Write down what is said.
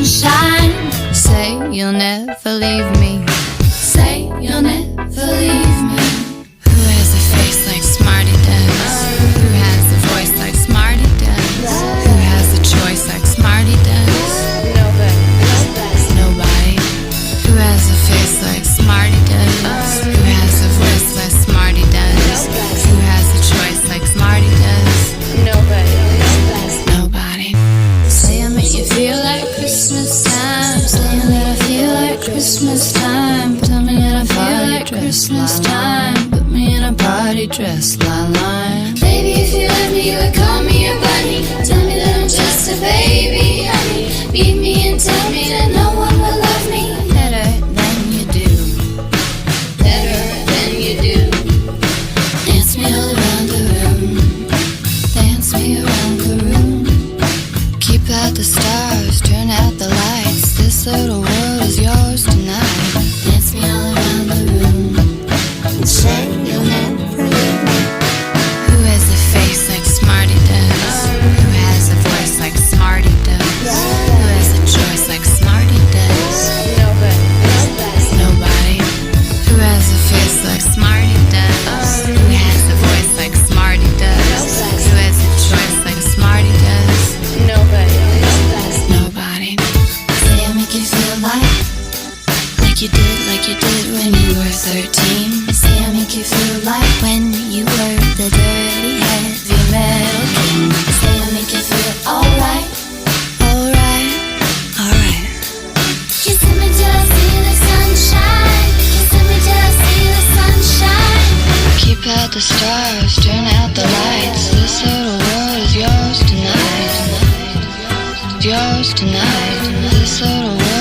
sunshine. Say you'll never leave me. Say you'll never leave me. Who has a face like Smarty does? Who has a voice like Smarty does? Who has a choice like Smarty does? Nobody. Who has a face like Smarty does? Who has a voice like Smarty does? Who has a choice like Smarty does? Nobody. Say I make you feel like Christmas time. Say that I feel like Christmas time. Tell me that I feel like Christmas time. Put me in a party dress, line. Baby, if you let me, you would call me your bunny. Tell me that I'm just a baby, honey. Beat me and tell me that no one will love me better than you do. Better than you do. Dance me all around the room. Dance me around the room. Keep out the stars, turn out the lights. This little world is yours tonight. Dance me all around the room. Say you'll never leave me. Who has a face like Smarty does? Who has a voice like Smarty does? Who has a choice like Smarty does? Nobody. Who has a face like Smarty does? Who has a voice like Smarty does? Who has a choice like Smarty does? Nobody. Say I make you feel like you did when you were 13. Say I make you feel like when you were the dirty heavy metal king. Say I make you feel alright, alright, alright. Kissing me till I see the sunshine. Kissing me till I see the sunshine. Keep out the stars, turn out the lights. This little world is yours tonight. Yours tonight. This little world